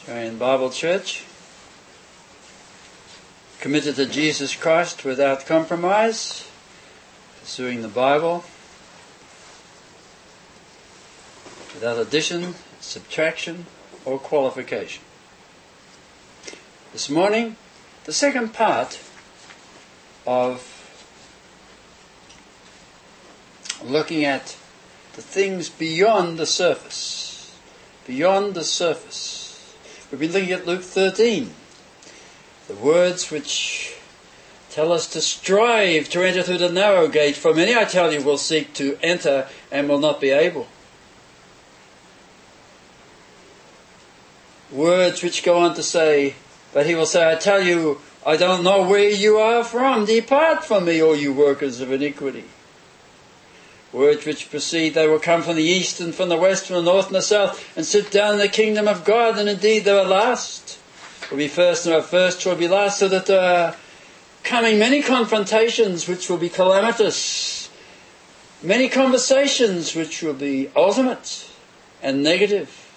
We're in Bible Church, committed to Jesus Christ without compromise, pursuing the Bible without addition, subtraction, or qualification. This morning, the second part of looking at the things beyond the surface. Beyond the surface. We've been looking at Luke 13. The words which tell us to strive to enter through the narrow gate, for many, I tell you, will seek to enter and will not be able. Words which go on to say, but he will say, I tell you, I don't know where you are from. Depart from me, all you workers of iniquity. Words which proceed, they will come from the east and from the west, from the north and the south, and sit down in the kingdom of God, and indeed they are last will be first, and our first will be last, so that there are coming many confrontations which will be calamitous, many conversations which will be ultimate and negative.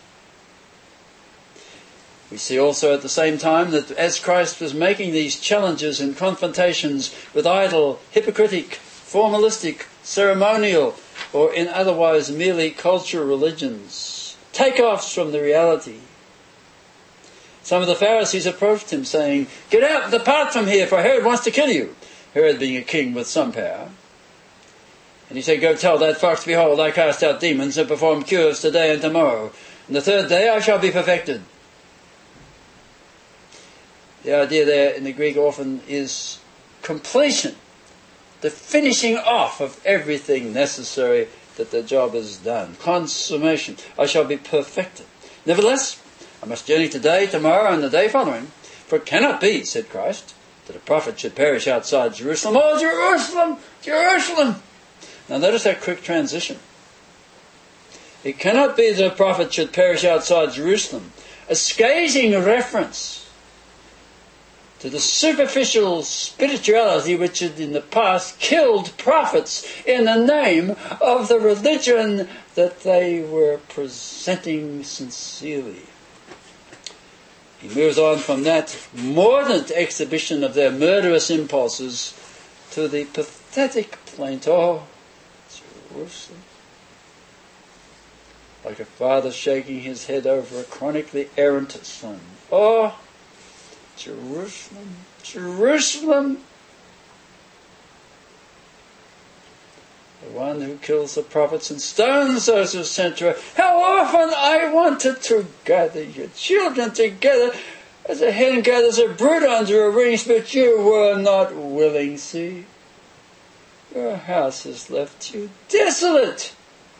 We see also at the same time that as Christ was making these challenges and confrontations with idle, hypocritic, formalistic, ceremonial, or in otherwise merely cultural religions, takeoffs from the reality. Some of the Pharisees approached him saying, get out, depart from here, for Herod wants to kill you. Herod being a king with some power. And he said, go tell that fox, behold, I cast out demons and perform cures today and tomorrow. And the third day I shall be perfected. The idea there in the Greek often is completion. The finishing off of everything necessary that the job is done. Consummation. I shall be perfected. Nevertheless, I must journey today, tomorrow, and the day following. For it cannot be, said Christ, that a prophet should perish outside Jerusalem. Oh, Jerusalem! Jerusalem! Now notice that quick transition. It cannot be that a prophet should perish outside Jerusalem. A scathing reference to the superficial spirituality which had in the past killed prophets in the name of the religion that they were presenting sincerely. He moves on from that mordant exhibition of their murderous impulses to the pathetic plaint, oh, Jerusalem. Like a father shaking his head over a chronically errant son. Oh, Jerusalem, Jerusalem, the one who kills the prophets and stones those who sent to her. How often I wanted to gather your children together as a hen gathers a brood under a ring, but you were not willing. See, your house has left you desolate.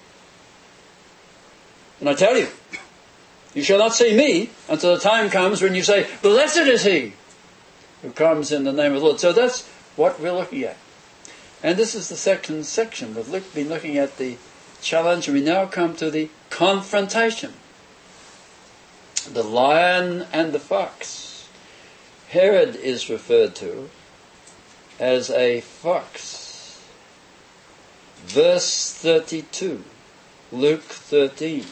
And I tell you, you shall not see me until the time comes when you say, blessed is he who comes in the name of the Lord. So that's what we're looking at. And this is the second section. We've been looking at the challenge, and we now come to the confrontation. The lion and the fox. Herod is referred to as a fox. Verse 32, Luke 13.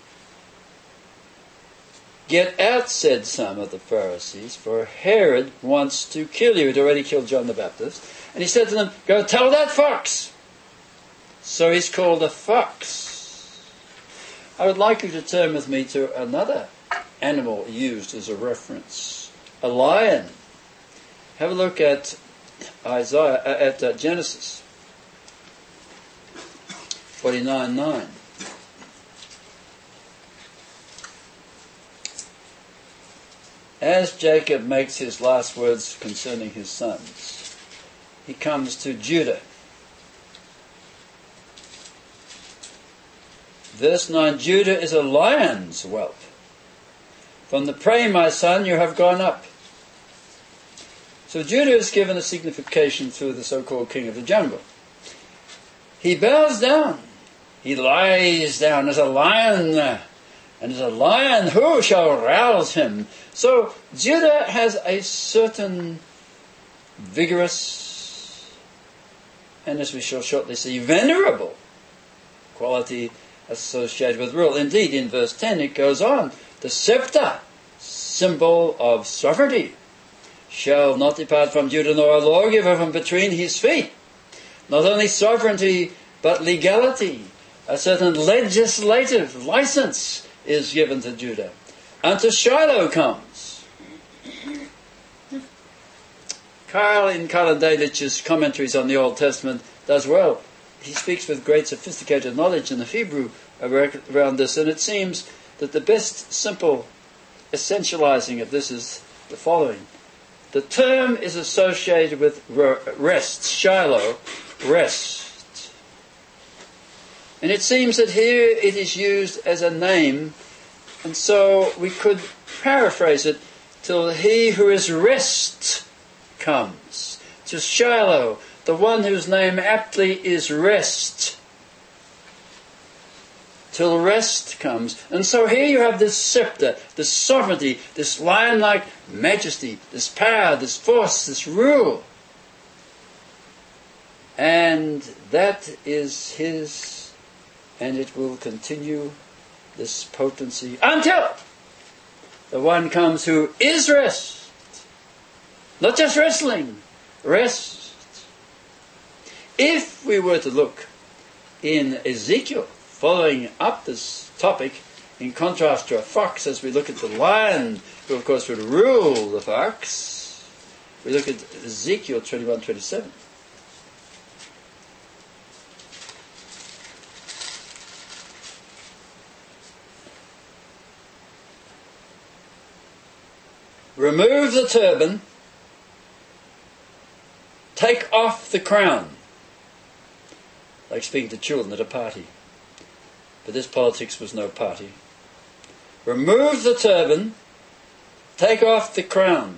Get out, said some of the Pharisees, for Herod wants to kill you. He'd already killed John the Baptist. And he said to them, go tell that fox. So he's called a fox. I would like you to turn with me to another animal used as a reference. A lion. Have a look at Genesis 49:9. As Jacob makes his last words concerning his sons, he comes to Judah. Verse 9, Judah is a lion's whelp. From the prey, my son, you have gone up. So Judah is given a signification through the so-called king of the jungle. He bows down. He lies down as a lion. And as a lion, who shall rouse him? So Judah has a certain vigorous, and as we shall shortly see, venerable quality associated with rule. Indeed, in verse 10 it goes on, the scepter symbol of sovereignty, shall not depart from Judah, nor a lawgiver from between his feet. Not only sovereignty, but legality. A certain legislative license is given to Judah. Unto Shiloh comes. Carl, in Karl Delitzsch's commentaries on the Old Testament, does well. He speaks with great sophisticated knowledge in the Hebrew around this, and it seems that the best simple essentializing of this is the following. The term is associated with rest, Shiloh, rest. And it seems that here it is used as a name, and so we could paraphrase it, till he who is rest comes. To Shiloh, the one whose name aptly is rest, till rest comes. And so here you have this scepter, this sovereignty, this lion-like majesty, this power, this force, this rule. And that is his, and it will continue, this potency, until the one comes who is rest. Not just wrestling, rest. If we were to look in Ezekiel, following up this topic, in contrast to a fox, as we look at the lion, who of course would rule the fox, we look at Ezekiel 21:27. Remove the turban, take off the crown. Like speaking to children at a party. But this politics was no party. Remove the turban, take off the crown.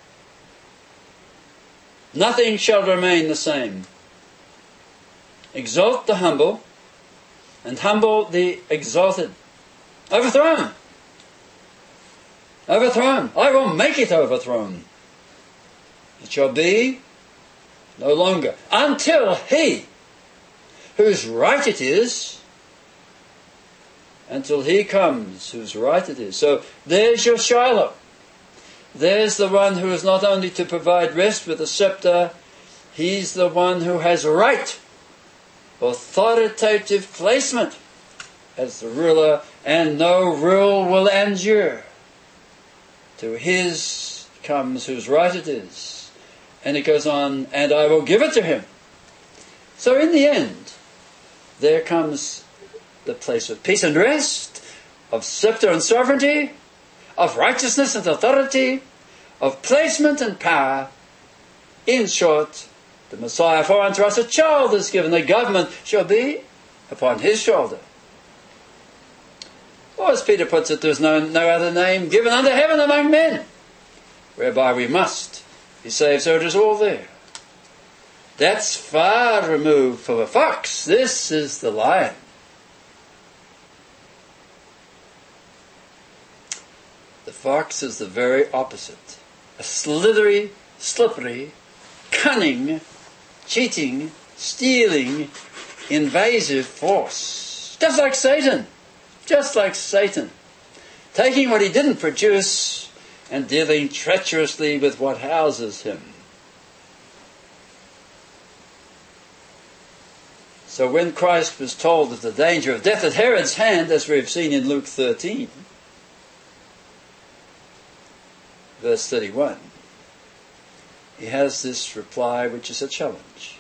Nothing shall remain the same. Exalt the humble, and humble the exalted. Overthrown. Overthrown. I will make it overthrown. It shall be no longer, until he whose right it is, until he comes whose right it is. So there's your Shiloh. There's the one who is not only to provide rest with a scepter, he's the one who has right, authoritative placement as the ruler, and no rule will endure. To his comes whose right it is. And it goes on, and I will give it to him. So in the end, there comes the place of peace and rest, of scepter and sovereignty, of righteousness and authority, of placement and power. In short, the Messiah, for unto us a child is given, the government shall be upon his shoulder. Or as Peter puts it, there is no other name given under heaven among men, whereby we must be saved. So it is all there. That's far removed from a fox. This is the lion. The fox is the very opposite. A slithery, slippery, cunning, cheating, stealing, invasive force. Just like Satan. Just like Satan. Taking what he didn't produce and dealing treacherously with what houses him. So when Christ was told of the danger of death at Herod's hand, as we've seen in Luke 13, verse 31, he has this reply which is a challenge.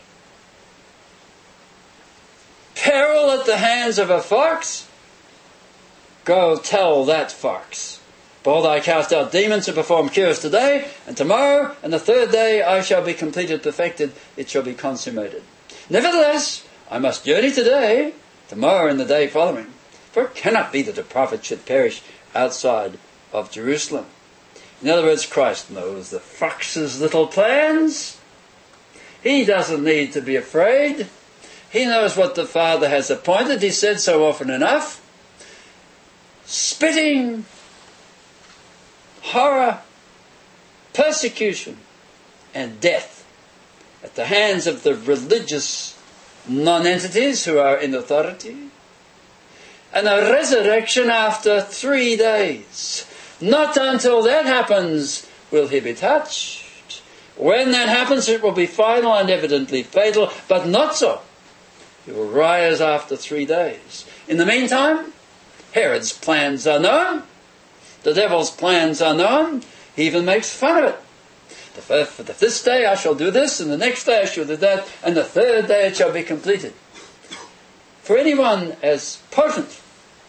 Peril at the hands of a fox? Go tell that fox. Behold, I cast out demons and perform cures today, and tomorrow, and the third day I shall be completed, perfected, it shall be consummated. Nevertheless, I must journey today, tomorrow and the day following, for it cannot be that a prophet should perish outside of Jerusalem. In other words, Christ knows the fox's little plans. He doesn't need to be afraid. He knows what the Father has appointed. He said so often enough. Spitting, horror, persecution, and death at the hands of the religious non-entities who are in authority, and a resurrection after 3 days. Not until that happens will he be touched. When that happens, it will be final and evidently fatal, but not so. He will rise after 3 days. In the meantime, Herod's plans are known. The devil's plans are known. He even makes fun of it. This day I shall do this, and the next day I shall do that, and the third day it shall be completed. For anyone as potent,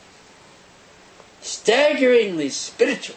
staggeringly spiritual,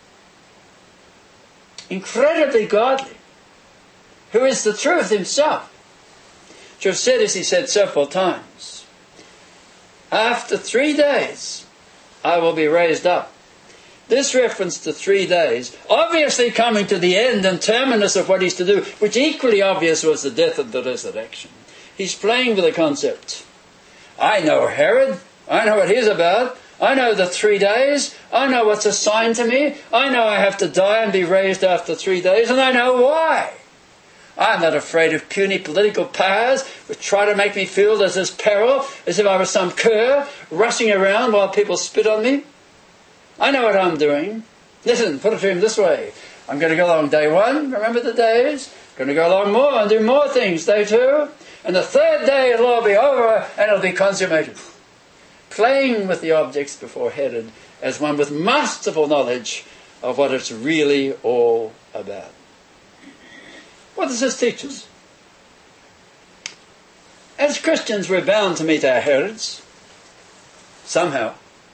incredibly godly, who is the truth himself, should have said, as he said several times, after 3 days I will be raised up. This reference to 3 days, obviously coming to the end and terminus of what he's to do, which equally obvious was the death and the resurrection. He's playing with the concept. I know Herod. I know what he's about. I know the 3 days. I know what's assigned to me. I know I have to die and be raised after 3 days, and I know why. I'm not afraid of puny political powers which try to make me feel there's this peril, as if I was some cur rushing around while people spit on me. I know what I'm doing. Listen, put it to him this way. I'm going to go along day 1, remember the days? Going to go along more and do more things, day 2. And the third day it'll all be over and it'll be consummated. Playing with the objects before Herod as one with masterful knowledge of what it's really all about. What does this teach us? As Christians, we're bound to meet our Herods. Somehow.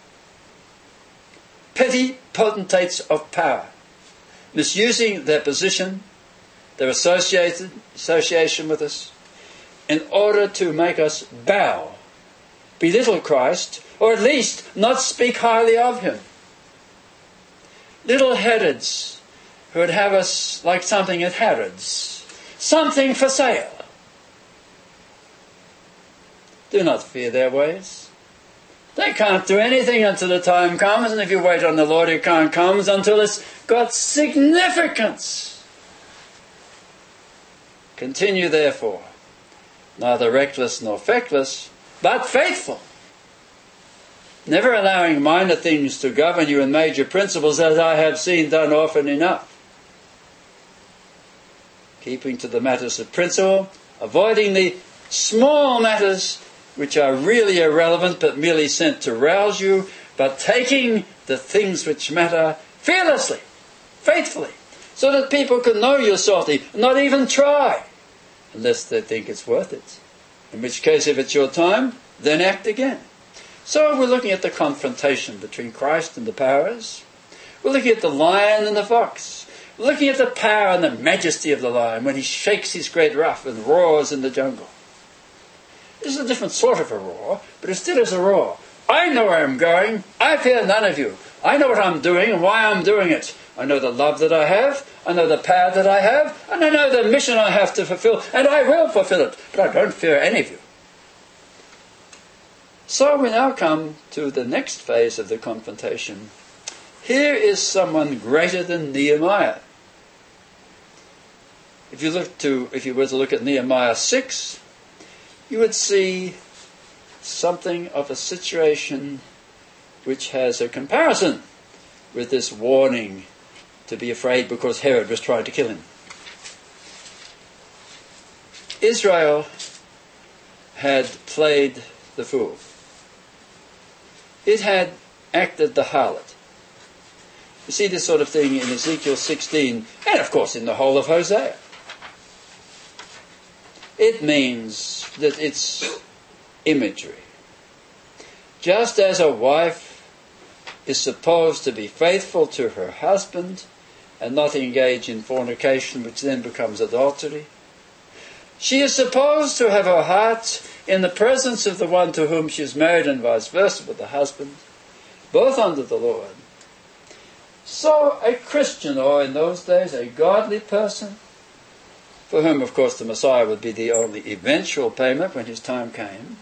Petty potentates of power, misusing their position, their association with us, in order to make us bow, belittle Christ, or at least not speak highly of him. Little Herods who would have us like something at Harrods, something for sale. Do not fear their ways. They can't do anything until the time comes, and if you wait on the Lord, it can't come until it's got significance. Continue, therefore, neither reckless nor feckless, but faithful, never allowing minor things to govern you in major principles, as I have seen done often enough. Keeping to the matters of principle, avoiding the small matters which are really irrelevant but merely sent to rouse you, but taking the things which matter fearlessly, faithfully, so that people can know you're salty, not even try, unless they think it's worth it. In which case, if it's your time, then act again. So we're looking at the confrontation between Christ and the powers. We're looking at the lion and the fox. We're looking at the power and the majesty of the lion when he shakes his great ruff and roars in the jungle. This is a different sort of a roar, but it still is a roar. I know where I'm going. I fear none of you. I know what I'm doing and why I'm doing it. I know the love that I have. I know the power that I have. And I know the mission I have to fulfill. And I will fulfill it. But I don't fear any of you. So we now come to the next phase of the confrontation. Here is someone greater than Nehemiah. If you were to look at Nehemiah 6, you would see something of a situation which has a comparison with this warning to be afraid because Herod was trying to kill him. Israel had played the fool. It had acted the harlot. You see this sort of thing in Ezekiel 16, and of course in the whole of Hosea. It means that it's imagery. Just as a wife is supposed to be faithful to her husband and not engage in fornication, which then becomes adultery, she is supposed to have her heart in the presence of the one to whom she is married, and vice versa with the husband, both under the Lord. So a Christian, or in those days a godly person, for whom, of course, the Messiah would be the only eventual payment when his time came,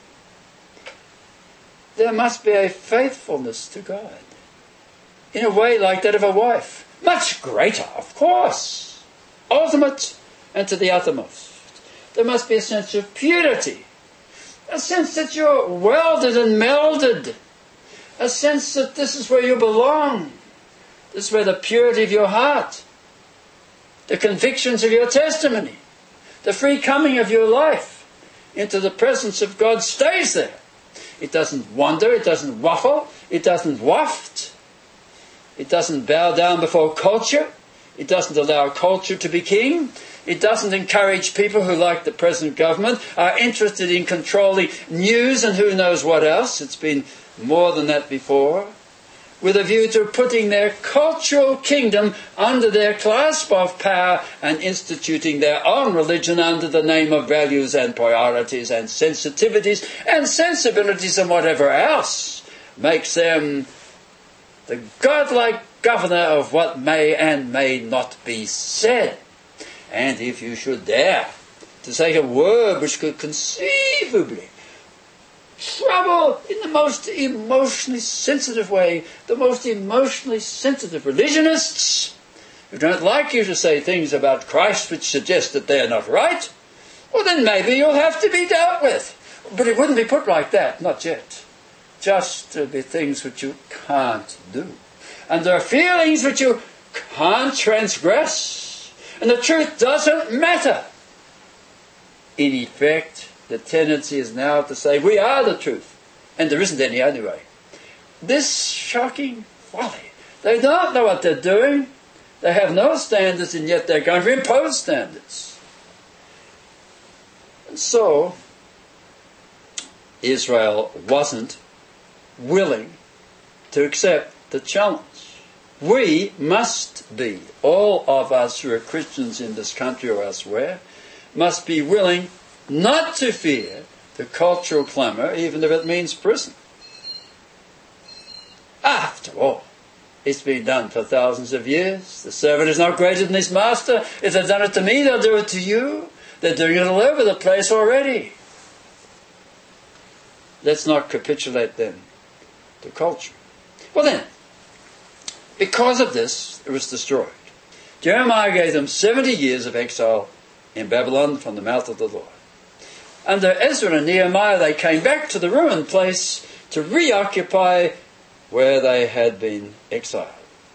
there must be a faithfulness to God in a way like that of a wife. Much greater, of course, ultimate and to the uttermost. There must be a sense of purity, a sense that you're welded and melded, a sense that this is where you belong, This is where the purity of your heart, the convictions of your testimony, the free coming of your life into the presence of God stays there. It doesn't wander, it doesn't waffle, it doesn't waft, it doesn't bow down before culture, it doesn't allow culture to be king, it doesn't encourage people who, like the present government, are interested in controlling news and who knows what else. It's been more than that before, with a view to putting their cultural kingdom under their clasp of power and instituting their own religion under the name of values and priorities and sensitivities and sensibilities and whatever else makes them the godlike governor of what may and may not be said. And if you should dare to say a word which could conceivably trouble in the most emotionally sensitive way, the most emotionally sensitive religionists who don't like you to say things about Christ which suggest that they're not right, well then maybe you'll have to be dealt with. But it wouldn't be put like that, not yet. Just to be things which you can't do. And there are feelings which you can't transgress. And the truth doesn't matter. In effect, the tendency is now to say, we are the truth. And there isn't any anyway. This shocking folly. They don't know what they're doing. They have no standards, and yet they're going to impose standards. And so, Israel wasn't willing to accept the challenge. We must be, all of us who are Christians in this country or elsewhere, must be willing not to fear the cultural clamour, even if it means prison. After all, it's been done for thousands of years. The servant is not greater than his master. If they've done it to me, they'll do it to you. They're doing it all over the place already. Let's not capitulate then to culture. Well then, because of this, it was destroyed. Jeremiah gave them 70 years of exile in Babylon from the mouth of the Lord. Under Ezra and Nehemiah, they came back to the ruined place to reoccupy where they had been exiled.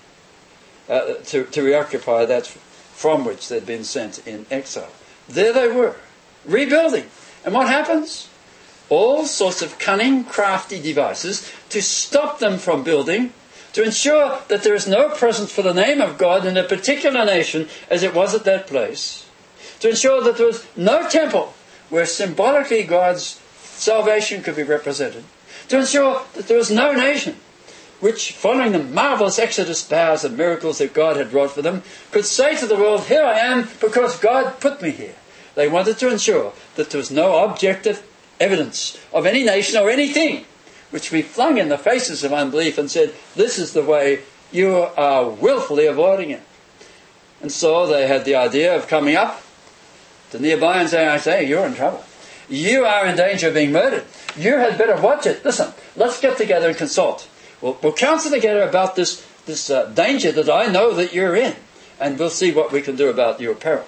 To reoccupy that from which they'd been sent in exile. There they were, rebuilding. And what happens? All sorts of cunning, crafty devices to stop them from building, to ensure that there is no presence for the name of God in a particular nation as it was at that place, to ensure that there was no temple where symbolically God's salvation could be represented, to ensure that there was no nation which, following the marvellous Exodus powers and miracles that God had wrought for them, could say to the world, here I am because God put me here. They wanted to ensure that there was no objective evidence of any nation or anything which we flung in the faces of unbelief and said, this is the way, you are willfully avoiding it. And so they had the idea of coming up to nearby and saying, I say, you're in trouble. You are in danger of being murdered. You had better watch it. Listen, let's get together and consult. We'll counsel together about this danger that I know that you're in, and we'll see what we can do about your peril.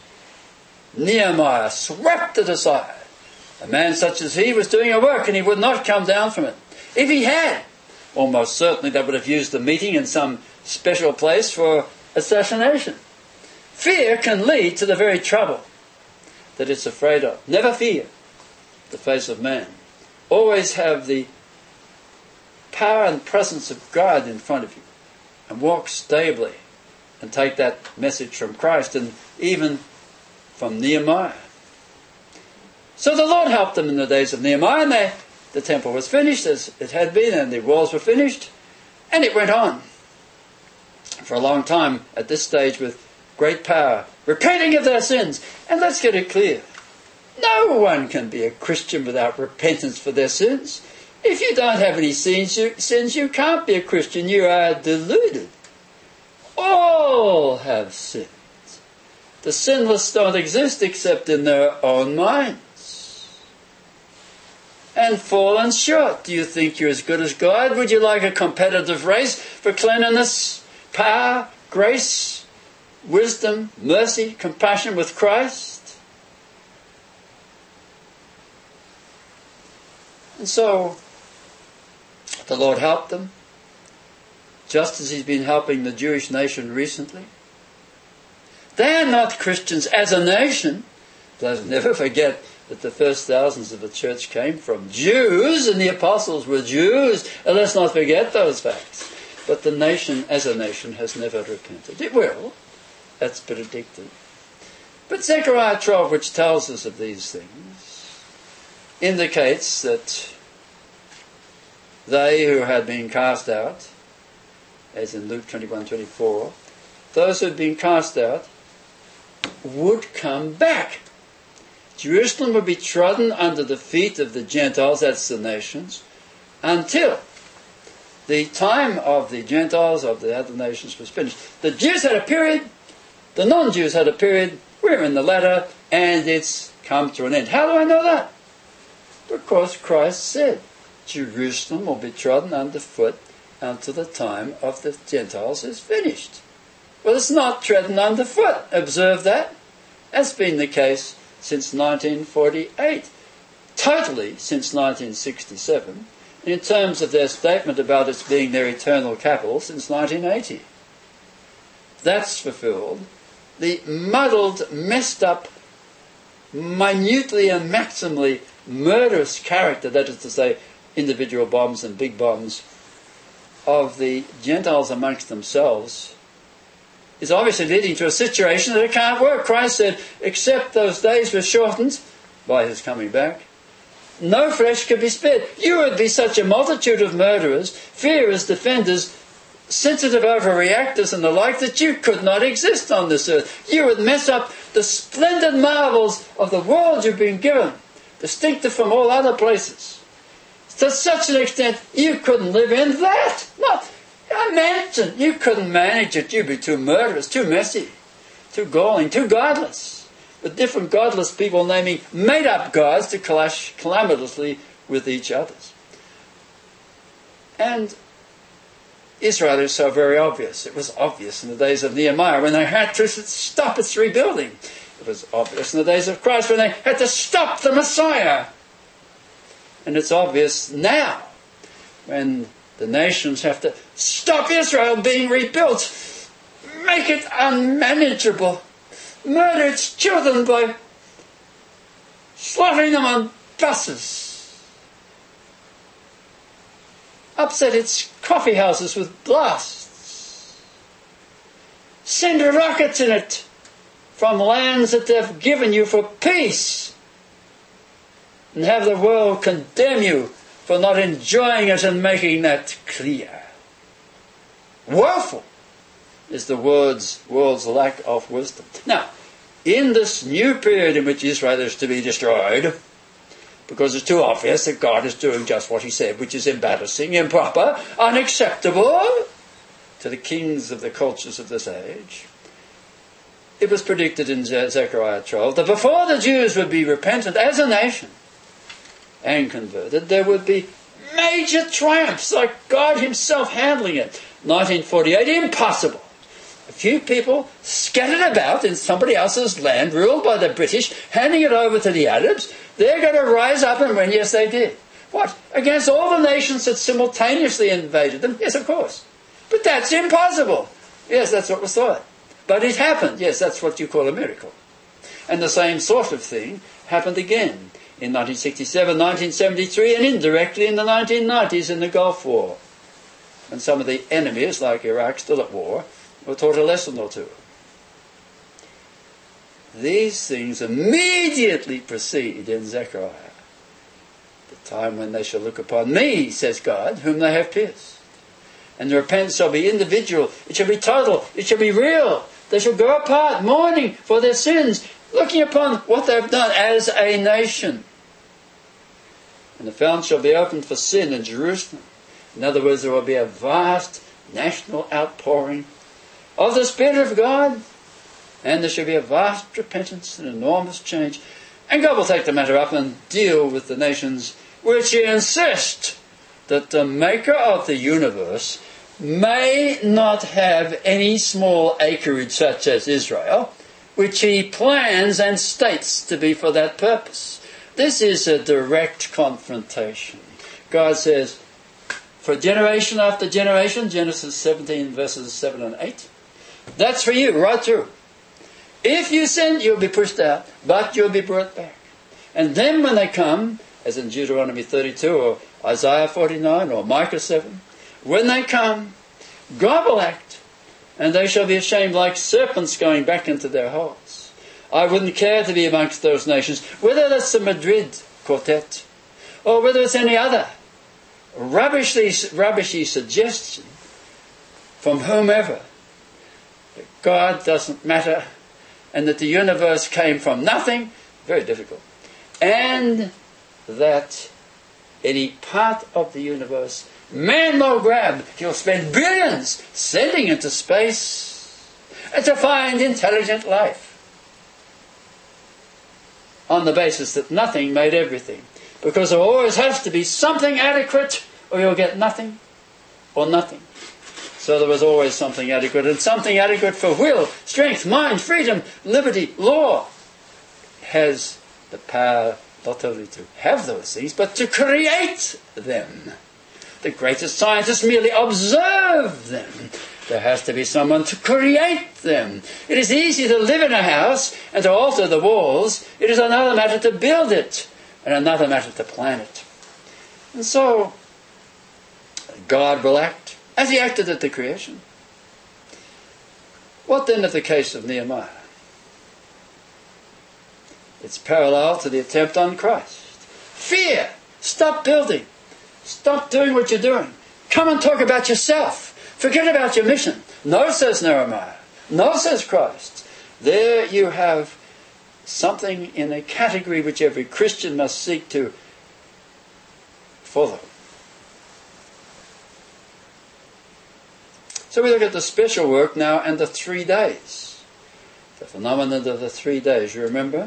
Nehemiah swept it aside. A man such as he was doing a work, and he would not come down from it. If he had, almost certainly they would have used the meeting in some special place for assassination. Fear can lead to the very trouble that it's afraid of. Never fear the face of man. Always have the power and presence of God in front of you, and walk stably and take that message from Christ and even from Nehemiah. So the Lord helped them in the days of Nehemiah, and the temple was finished as it had been, and the walls were finished, and it went on for a long time at this stage with great power, repenting of their sins. And let's get it clear. No one can be a Christian without repentance for their sins. If you don't have any sins, you can't be a Christian. You are deluded. All have sinned. The sinless don't exist except in their own minds. And fallen short. Do you think you're as good as God? Would you like a competitive race for cleanliness, power, grace, wisdom, mercy, compassion with Christ? And so the Lord helped them, just as he's been helping the Jewish nation recently. They are not Christians as a nation. Let's never forget that the first thousands of the church came from Jews, and the apostles were Jews, and let's not forget those facts. But the nation as a nation has never repented. It will. That's predicted. But Zechariah 12, which tells us of these things, indicates that they who had been cast out, as in Luke 21:24, those who had been cast out would come back. Jerusalem would be trodden under the feet of the Gentiles, that's the nations, until the time of the Gentiles, of the other nations, was finished. The Jews had a period, the non-Jews had a period, we're in the latter, and it's come to an end. How do I know that? Because Christ said, Jerusalem will be trodden underfoot until the time of the Gentiles is finished. Well, it's not trodden underfoot. Observe that. That's been the case since 1948. Totally since 1967. In terms of their statement about its being their eternal capital since 1980. That's fulfilled. The muddled, messed up, minutely and maximally murderous character, that is to say, individual bombs and big bombs, of the Gentiles amongst themselves, is obviously leading to a situation that it can't work. Christ said, except those days were shortened by his coming back, no flesh could be spared. You would be such a multitude of murderers, fearers, defenders, sensitive overreactors and the like, that you could not exist on this earth. You would mess up the splendid marvels of the world you've been given, distinctive from all other places. To such an extent, you couldn't live in that. Not imagine. You couldn't manage it. You'd be too murderous, too messy, too galling, too godless. With different godless people naming made-up gods to clash calamitously with each other. And Israel is so very obvious. It was obvious in the days of Nehemiah when they had to stop its rebuilding. It was obvious in the days of Christ when they had to stop the Messiah. And it's obvious now when the nations have to stop Israel being rebuilt, make it unmanageable, murder its children by slaughtering them on buses, upset its coffee houses with blasts, send rockets in it from lands that they've given you for peace, and have the world condemn you for not enjoying it and making that clear. Woeful is the world's lack of wisdom. Now, in this new period in which Israel is to be destroyed, because it's too obvious that God is doing just what he said, which is embarrassing, improper, unacceptable to the kings of the cultures of this age, it was predicted in Zechariah 12 that before the Jews would be repentant as a nation and converted, there would be major triumphs, like God himself handling it. 1948, impossible. A few people scattered about in somebody else's land, ruled by the British, handing it over to the Arabs. They're going to rise up and win. Yes, they did. What? Against all the nations that simultaneously invaded them? Yes, of course. But that's impossible. Yes, that's what was thought. But it happened. Yes, that's what you call a miracle. And the same sort of thing happened again in 1967, 1973, and indirectly in the 1990s in the Gulf War. And some of the enemies, like Iraq, still at war, were taught a lesson or two. These things immediately precede in Zechariah the time when they shall look upon me, says God, whom they have pierced. And the repentance shall be individual, it shall be total, it shall be real. They shall go apart, mourning for their sins, looking upon what they've done as a nation. And the fountain shall be opened for sin in Jerusalem. In other words, there will be a vast national outpouring of the Spirit of God, and there shall be a vast repentance, an enormous change. And God will take the matter up and deal with the nations which he insists that the maker of the universe may not have any small acreage such as Israel, which he plans and states to be for that purpose. This is a direct confrontation. God says, for generation after generation, Genesis 17 verses 7 and 8. That's for you, right through. If you sin, you'll be pushed out, but you'll be brought back. And then when they come, as in Deuteronomy 32 or Isaiah 49 or Micah 7, when they come, God will act, and they shall be ashamed like serpents going back into their holes. I wouldn't care to be amongst those nations, whether that's the Madrid Quartet, or whether it's any other rubbishy suggestion from whomever, that God doesn't matter, and that the universe came from nothing, very difficult, and that any part of the universe man will grab. He'll spend billions sending into space and to find intelligent life on the basis that nothing made everything. Because there always has to be something adequate, or you'll get nothing or nothing. So there was always something adequate, and something adequate for will, strength, mind, freedom, liberty, law has the power not only to have those things, but to create them. The greatest scientists merely observe them. There has to be someone to create them. It is easy to live in a house and to alter the walls. It is another matter to build it, and another matter to plan it. And so, God will act, as he acted at the creation. What then of the case of Nehemiah? It's parallel to the attempt on Christ. Fear! Stop building. Stop doing what you're doing. Come and talk about yourself. Forget about your mission. No, says Nehemiah. No, says Christ. There you have something in a category which every Christian must seek to follow. So we look at the special work now and the 3 days. The phenomenon of the 3 days, you remember?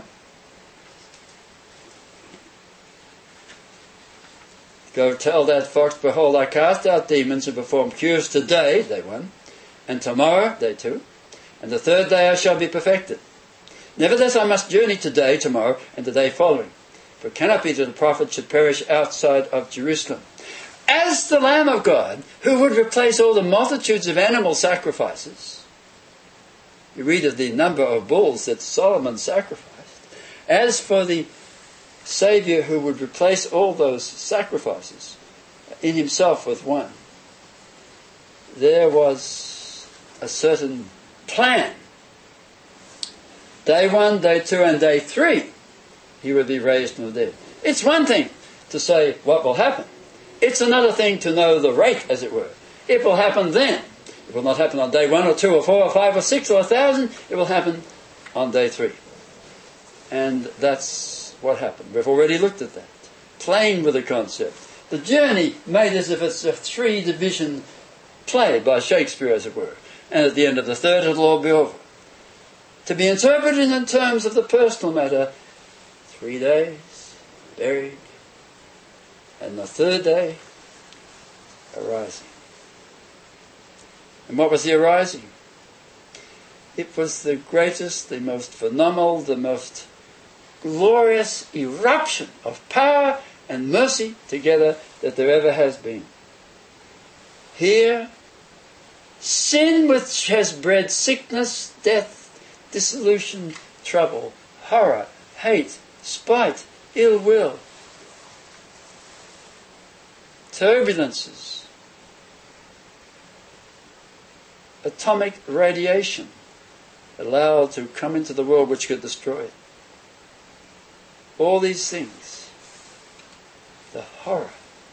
Go tell that fox, behold, I cast out demons and perform cures today, day 1, and tomorrow, day 2, and the 3rd day I shall be perfected. Nevertheless, I must journey today, tomorrow, and the day following. For it cannot be that the prophet should perish outside of Jerusalem. As the Lamb of God, who would replace all the multitudes of animal sacrifices, you read of the number of bulls that Solomon sacrificed. As for the Saviour who would replace all those sacrifices in himself with one, there was a certain plan. Day 1, day 2 and day 3 he would be raised from the dead. It's one thing to say what will happen. It's another thing to know the rate, as it were. It will happen then. It will not happen on day 1 or 2 or 4 or 5 or 6 or 1,000. It will happen on day 3. And that's what happened. We've already looked at that. Playing with the concept. The journey made as if it's a 3-division play by Shakespeare, as it were. And at the end of the 3rd it'll all be over. To be interpreted in terms of the personal matter, 3 days, buried, and the 3rd day, arising. And what was the arising? It was the greatest, the most phenomenal, the most glorious eruption of power and mercy together that there ever has been. Here, sin which has bred sickness, death, dissolution, trouble, horror, hate, spite, ill will, turbulences, atomic radiation allowed to come into the world which could destroy it. All these things, the horror,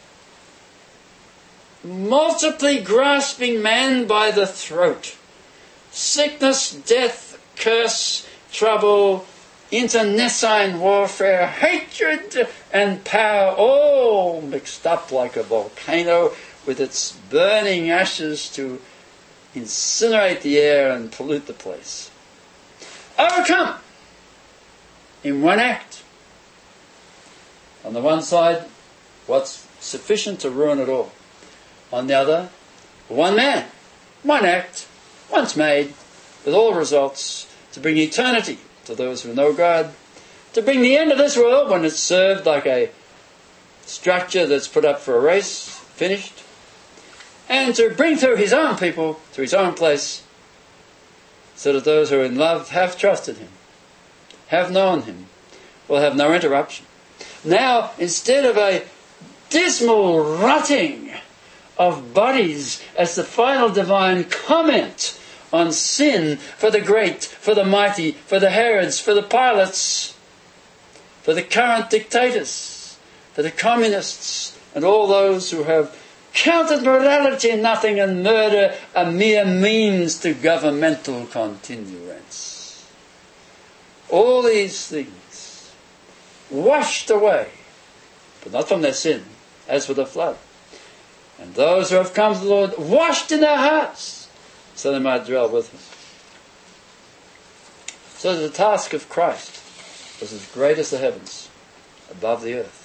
multiply grasping man by the throat, sickness, death, curse, trouble, internecine warfare, hatred and power, all mixed up like a volcano with its burning ashes to incinerate the air and pollute the place. Overcome in one act. On the one side, what's sufficient to ruin it all. On the other, one man, one act, once made, with all results, to bring eternity to those who know God, to bring the end of this world when it's served like a structure that's put up for a race, finished, and to bring through his own people to his own place, so that those who are in love have trusted him, have known him, will have no interruption. Now, instead of a dismal rotting of bodies as the final divine comment on sin for the great, for the mighty, for the Herods, for the Pilates, for the current dictators, for the communists, and all those who have counted morality nothing and murder a mere means to governmental continuance. All these things washed away, but not from their sin, as with the flood. And those who have come to the Lord washed in their hearts, so they might dwell with him. So the task of Christ was as great as the heavens, above the earth.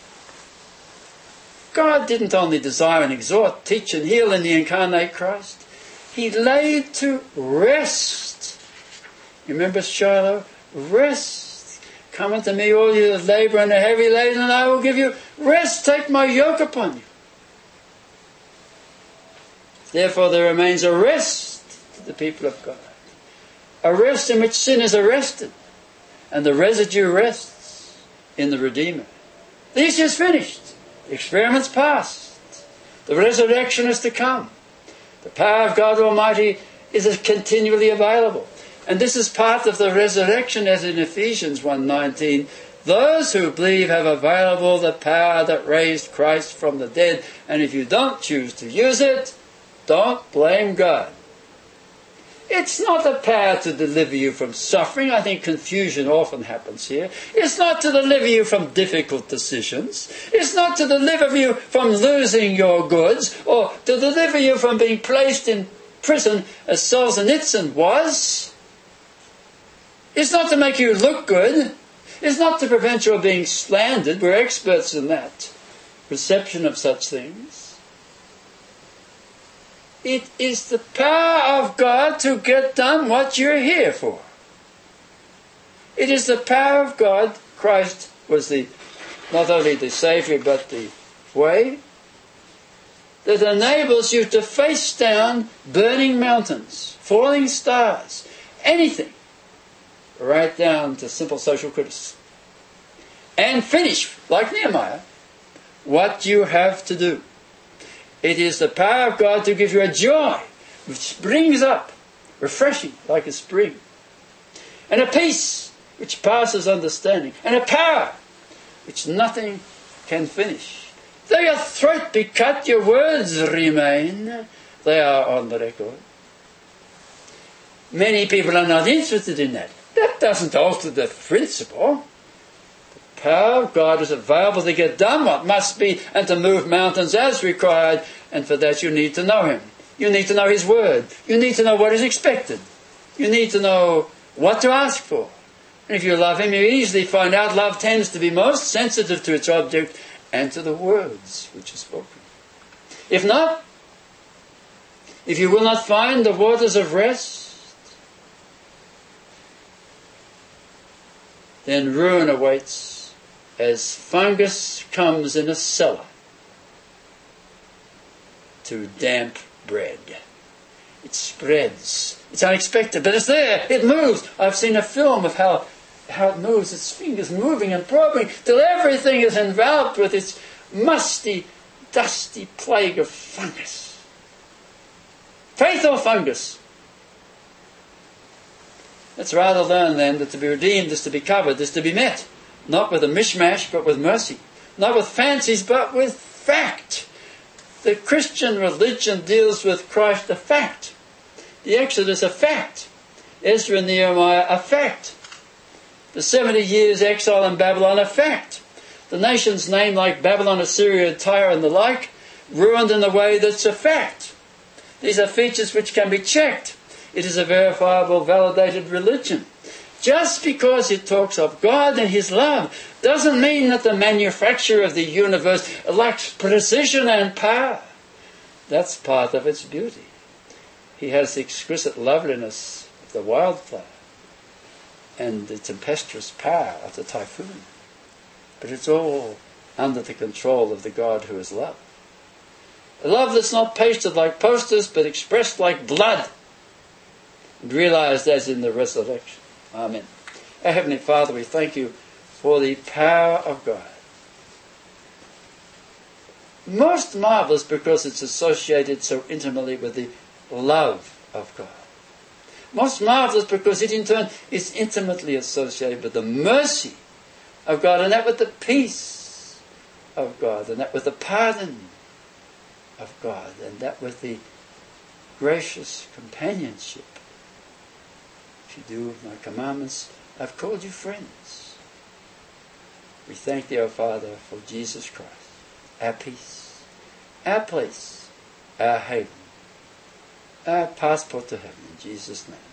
God didn't only desire and exhort, teach and heal in the incarnate Christ. He laid to rest. You remember Shiloh? Rest. Come unto me, all you that labour and are heavy laden, and I will give you rest. Take my yoke upon you. Therefore there remains a rest to the people of God. A rest in which sin is arrested, and the residue rests in the Redeemer. The issue is finished. The experiment's past. The resurrection is to come. The power of God Almighty is continually available. And this is part of the resurrection, as in Ephesians 1:19. Those who believe have available the power that raised Christ from the dead. And if you don't choose to use it, don't blame God. It's not the power to deliver you from suffering. I think confusion often happens here. It's not to deliver you from difficult decisions. It's not to deliver you from losing your goods, or to deliver you from being placed in prison as Solzhenitsyn was. It's not to make you look good. It's not to prevent your being slandered. We're experts in that reception of such things. It is the power of God to get done what you're here for. It is the power of God. Christ was not only the Saviour but the way that enables you to face down burning mountains, falling stars, anything, right down to simple social criticism. And finish, like Nehemiah, what you have to do. It is the power of God to give you a joy which springs up, refreshing like a spring. And a peace which passes understanding. And a power which nothing can finish. Though your throat be cut, your words remain. They are on the record. Many people are not interested in that. That doesn't alter the principle. The power of God is available to get done what must be and to move mountains as required, and for that you need to know him. You need to know his word. You need to know what is expected. You need to know what to ask for. And if you love him, you easily find out love tends to be most sensitive to its object and to the words which are spoken. If not, if you will not find the waters of rest, then ruin awaits as fungus comes in a cellar to damp bread. It spreads. It's unexpected, but it's there. It moves. I've seen a film of how it moves, its fingers moving and probing till everything is enveloped with its musty, dusty plague of fungus. Faith or fungus? Let's rather learn then that to be redeemed is to be covered, is to be met. Not with a mishmash, but with mercy. Not with fancies, but with fact. The Christian religion deals with Christ a fact. The Exodus a fact. Ezra and Nehemiah a fact. The 70 years exile in Babylon a fact. The nations named like Babylon, Assyria, Tyre and the like, ruined in a way that's a fact. These are features which can be checked. It is a verifiable, validated religion. Just because it talks of God and his love doesn't mean that the manufacturer of the universe lacks precision and power. That's part of its beauty. He has the exquisite loveliness of the wildflower and the tempestuous power of the typhoon. But it's all under the control of the God who is love. A love that's not pasted like posters, but expressed like blood, and realized as in the resurrection. Amen. Our Heavenly Father, we thank you for the power of God. Most marvelous because it's associated so intimately with the love of God. Most marvelous because it in turn is intimately associated with the mercy of God, and that with the peace of God, and that with the pardon of God, and that with the gracious companionship. If you do my commandments, I've called you friends. We thank thee, O Father, for Jesus Christ, our peace, our place, our haven, our passport to heaven, in Jesus' name.